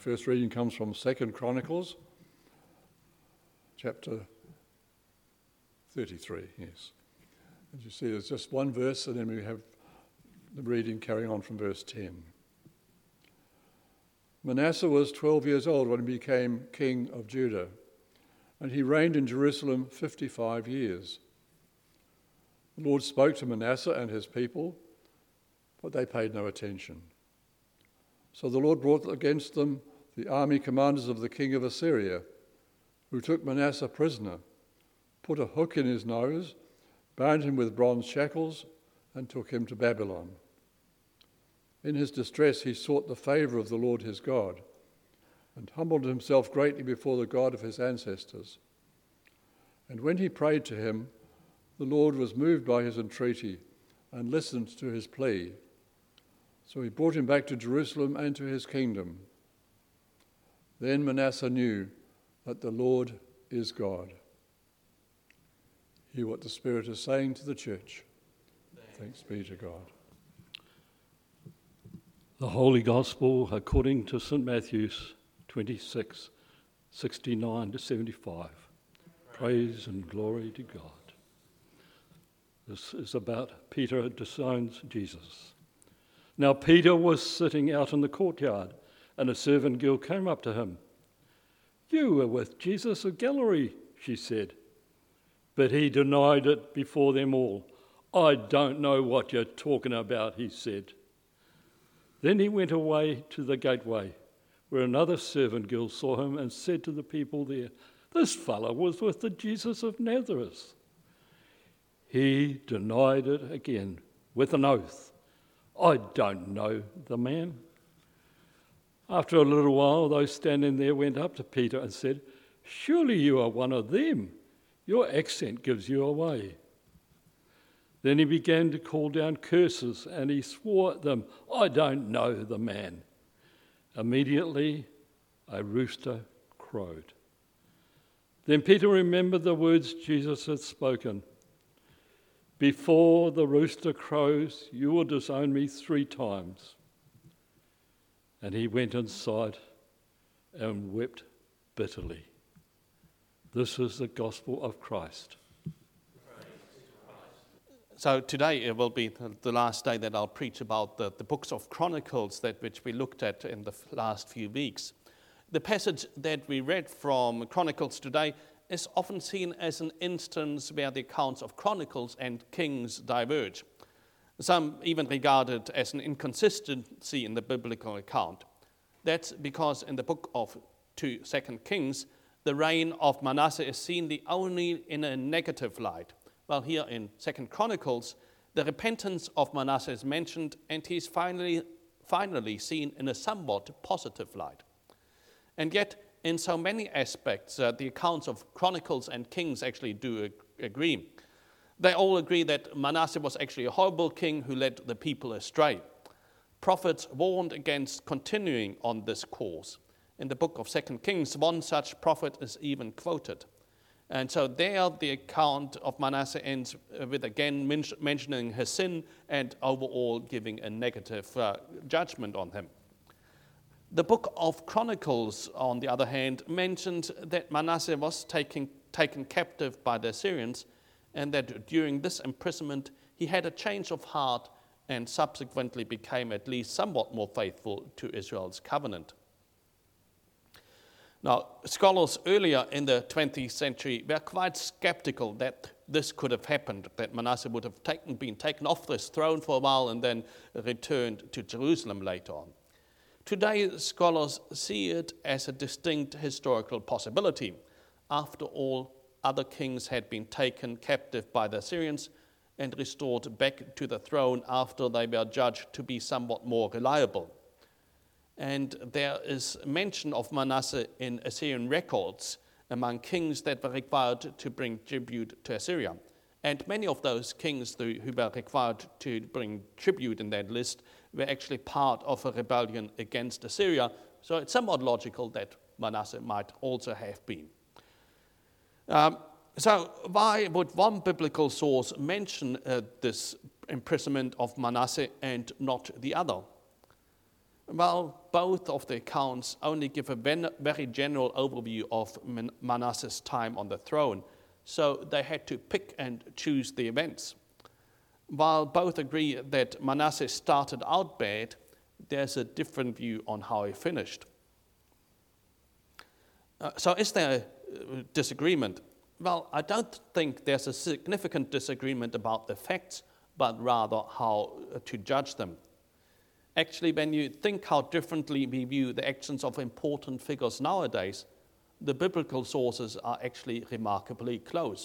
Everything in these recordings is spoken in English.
First reading comes from 2 Chronicles, chapter 33, yes. As you see, there's just one verse, and then we have the reading carrying on from verse 10. Manasseh was 12 years old when he became king of Judah, and he reigned in Jerusalem 55 years. The Lord spoke to Manasseh and his people, but they paid no attention. So the Lord brought against them the army commanders of the king of Assyria, who took Manasseh prisoner, put a hook in his nose, bound him with bronze shackles, and took him to Babylon. In his distress he sought the favour of the Lord his God, and humbled himself greatly before the God of his ancestors. And when he prayed to him, the Lord was moved by his entreaty and listened to his plea. So he brought him back to Jerusalem and to his kingdom. Then Manasseh knew that the Lord is God. Hear what the Spirit is saying to the church. Thanks be to God. The Holy Gospel according to St. Matthew's 26, 69 to 75. Praise and glory to God. This is about Peter disowns Jesus. Now Peter was sitting out in the courtyard, and a servant girl came up to him. "You were with Jesus of Galilee," she said. But he denied it before them all. "I don't know what you're talking about," he said. Then he went away to the gateway, where another servant girl saw him and said to the people there, "This fellow was with the Jesus of Nazareth." He denied it again with an oath. "I don't know the man." After a little while, those standing there went up to Peter and said, "Surely you are one of them. Your accent gives you away." Then he began to call down curses, and he swore at them, "I don't know the man." Immediately, a rooster crowed. Then Peter remembered the words Jesus had spoken. "Before the rooster crows, you will disown me 3 times. And he went inside and wept bitterly. This is the gospel of Christ. So today it will be the last day that I'll preach about the books of Chronicles which we looked at in the last few weeks. The passage that we read from Chronicles today is often seen as an instance where the accounts of Chronicles and Kings diverge. Some even regard it as an inconsistency in the biblical account. That's because in the book of 2 Kings, the reign of Manasseh is seen only in a negative light. While here in 2 Chronicles, the repentance of Manasseh is mentioned, and he's finally seen in a somewhat positive light. And yet, in so many aspects, the accounts of Chronicles and Kings actually do agree. They all agree that Manasseh was actually a horrible king who led the people astray. Prophets warned against continuing on this course. In the book of 2 Kings, one such prophet is even quoted. And so there the account of Manasseh ends with again mentioning his sin and overall giving a negative judgment on him. The book of Chronicles, on the other hand, mentioned that Manasseh was taken captive by the Assyrians, and that during this imprisonment he had a change of heart and subsequently became at least somewhat more faithful to Israel's covenant. Now, scholars earlier in the 20th century were quite skeptical that this could have happened, that Manasseh would have been taken off this throne for a while and then returned to Jerusalem later on. Today, scholars see it as a distinct historical possibility. After all, other kings had been taken captive by the Assyrians and restored back to the throne after they were judged to be somewhat more reliable. And there is mention of Manasseh in Assyrian records among kings that were required to bring tribute to Assyria. And many of those kings who were required to bring tribute in that list were actually part of a rebellion against Assyria. So it's somewhat logical that Manasseh might also have been. So why would one biblical source mention this imprisonment of Manasseh and not the other? Well, both of the accounts only give a very general overview of Manasseh's time on the throne, so they had to pick and choose the events. While both agree that Manasseh started out bad, there's a different view on how he finished. So is there a disagreement? Well, I don't think there's a significant disagreement about the facts, but rather how to judge them. Actually, when you think how differently we view the actions of important figures nowadays, the biblical sources are actually remarkably close.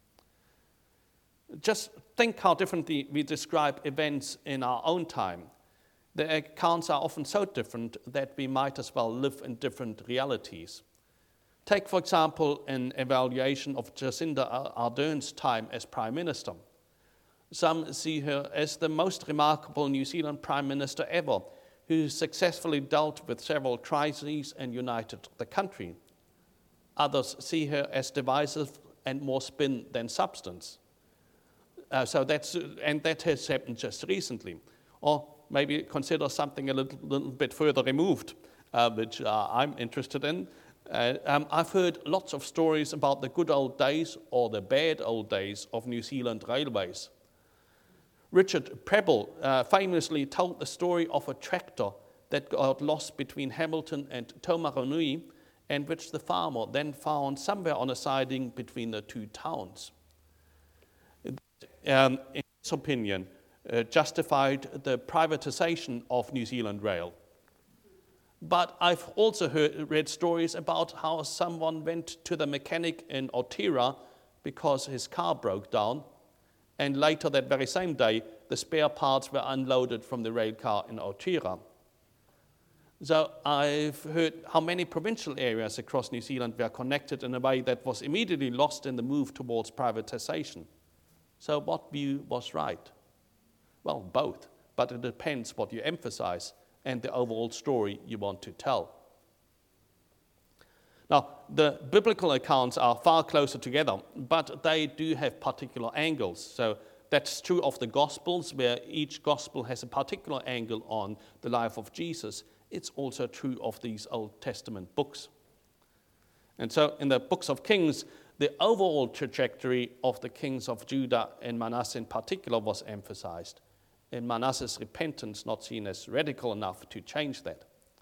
Just think how differently we describe events in our own time. The accounts are often so different that we might as well live in different realities. Take, for example, an evaluation of Jacinda Ardern's time as Prime Minister. Some see her as the most remarkable New Zealand Prime Minister ever, who successfully dealt with several crises and united the country. Others see her as divisive and more spin than substance. That has happened just recently. Or maybe consider something a little bit further removed, which I'm interested in. I've heard lots of stories about the good old days or the bad old days of New Zealand railways. Richard Prebble famously told the story of a tractor that got lost between Hamilton and Taumarunui, and which the farmer then found somewhere on a siding between the two towns. In his opinion, justified the privatization of New Zealand Rail. But I've also read stories about how someone went to the mechanic in Otira because his car broke down, and later that very same day, the spare parts were unloaded from the rail car in Otira. So I've heard how many provincial areas across New Zealand were connected in a way that was immediately lost in the move towards privatization. So what view was right? Well, both, but it depends what you emphasize and the overall story you want to tell. Now, the biblical accounts are far closer together, but they do have particular angles. So that's true of the Gospels, where each Gospel has a particular angle on the life of Jesus. It's also true of these Old Testament books. And so in the books of Kings, the overall trajectory of the kings of Judah and Manasseh in particular was emphasized, and Manasseh's repentance not seen as radical enough to change that.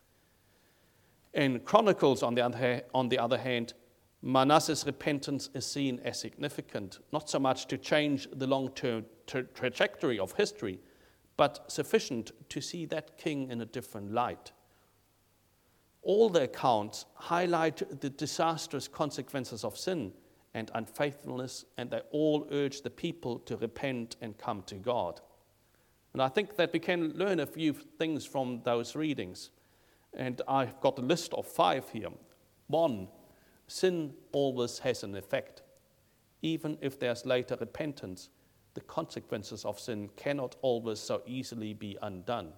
In Chronicles, on the other hand, Manasseh's repentance is seen as significant, not so much to change the long-term trajectory of history, but sufficient to see that king in a different light. All the accounts highlight the disastrous consequences of sin and unfaithfulness, and they all urge the people to repent and come to God. And I think that we can learn a few things from those readings. And I've got a list of 5 here. 1, sin always has an effect. Even if there's later repentance, the consequences of sin cannot always so easily be undone.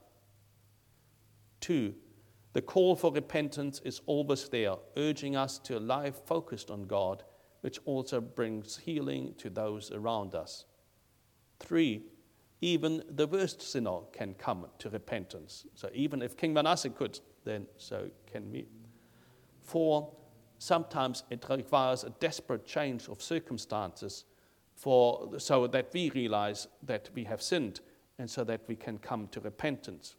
2, the call for repentance is always there, urging us to a life focused on God, which also brings healing to those around us. 3, even the worst sinner can come to repentance. So even if King Manasseh could, then so can we. 4, sometimes it requires a desperate change of circumstances so that we realize that we have sinned and so that we can come to repentance.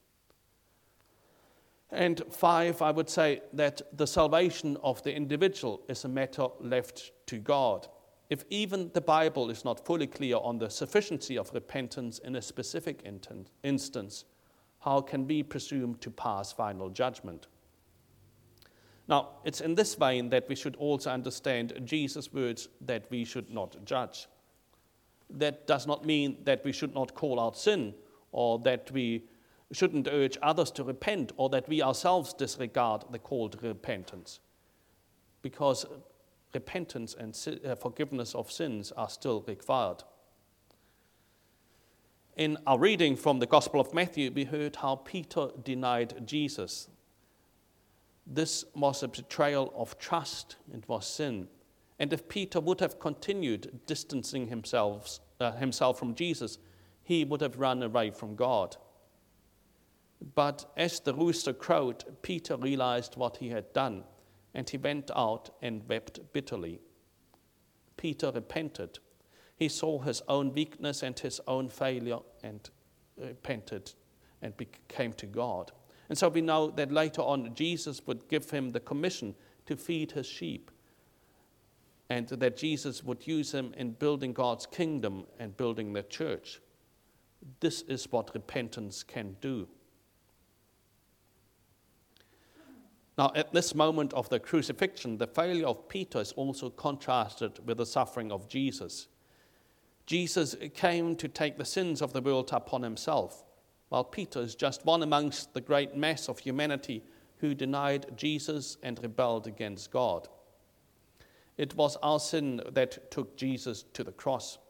And 5, I would say that the salvation of the individual is a matter left to God. If even the Bible is not fully clear on the sufficiency of repentance in a specific instance, how can we presume to pass final judgment? Now, it's in this vein that we should also understand Jesus' words that we should not judge. That does not mean that we should not call out sin, or that we shouldn't urge others to repent, or that we ourselves disregard the call to repentance. Because repentance and forgiveness of sins are still required. In our reading from the Gospel of Matthew, we heard how Peter denied Jesus. This was a betrayal of trust. It was sin. And if Peter would have continued distancing himself from Jesus, he would have run away from God. But as the rooster crowed, Peter realized what he had done, and he went out and wept bitterly. Peter repented. He saw his own weakness and his own failure and repented and came to God. And so we know that later on Jesus would give him the commission to feed his sheep, and that Jesus would use him in building God's kingdom and building the church. This is what repentance can do. Now, at this moment of the crucifixion, the failure of Peter is also contrasted with the suffering of Jesus. Jesus came to take the sins of the world upon himself, while Peter is just one amongst the great mass of humanity who denied Jesus and rebelled against God. It was our sin that took Jesus to the cross.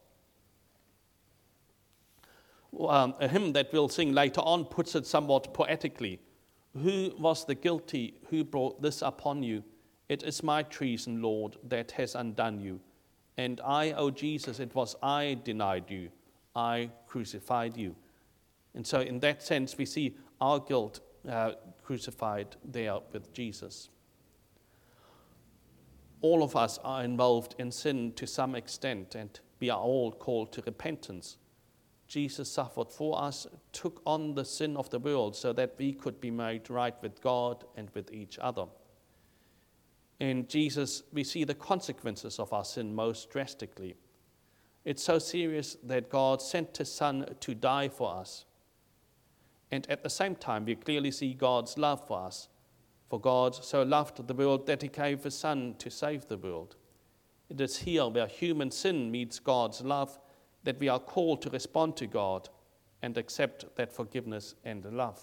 A hymn that we'll sing later on puts it somewhat poetically. Who was the guilty who brought this upon you? It is my treason, Lord, that has undone you. And I, O Jesus, it was I denied you. I crucified you. And so in that sense, we see our guilt crucified there with Jesus. All of us are involved in sin to some extent, and we are all called to repentance. Jesus suffered for us, took on the sin of the world so that we could be made right with God and with each other. In Jesus, we see the consequences of our sin most drastically. It's so serious that God sent his Son to die for us. And at the same time, we clearly see God's love for us. For God so loved the world that he gave his Son to save the world. It is here where human sin meets God's love that we are called to respond to God and accept that forgiveness and love.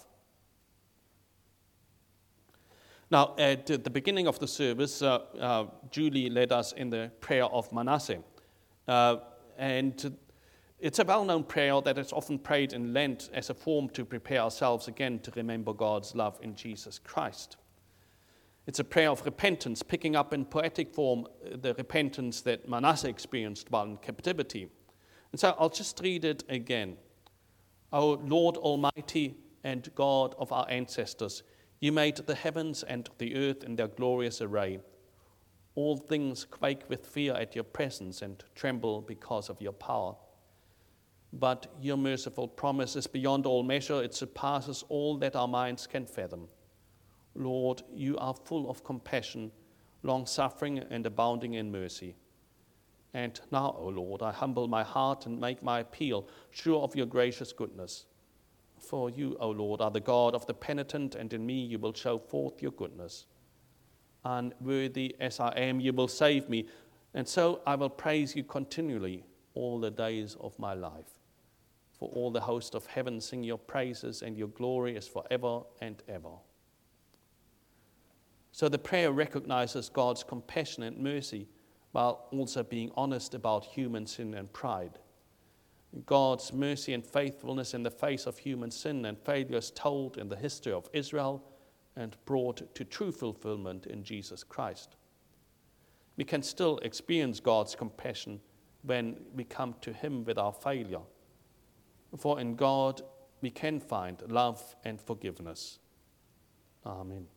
Now, at the beginning of the service, Julie led us in the prayer of Manasseh. And it's a well-known prayer that is often prayed in Lent as a form to prepare ourselves again to remember God's love in Jesus Christ. It's a prayer of repentance, picking up in poetic form the repentance that Manasseh experienced while in captivity. And so I'll just read it again. O Lord Almighty and God of our ancestors, you made the heavens and the earth in their glorious array. All things quake with fear at your presence and tremble because of your power. But your merciful promise is beyond all measure. It surpasses all that our minds can fathom. Lord, you are full of compassion, long-suffering and abounding in mercy. And now, O Lord, I humble my heart and make my appeal, sure of your gracious goodness. For you, O Lord, are the God of the penitent, and in me you will show forth your goodness. Unworthy as I am, you will save me, and so I will praise you continually all the days of my life. For all the host of heaven sing your praises, and your glory is forever and ever. So the prayer recognizes God's compassion and mercy, while also being honest about human sin and pride. God's mercy and faithfulness in the face of human sin and failures told in the history of Israel and brought to true fulfillment in Jesus Christ. We can still experience God's compassion when we come to him with our failure. For in God we can find love and forgiveness. Amen.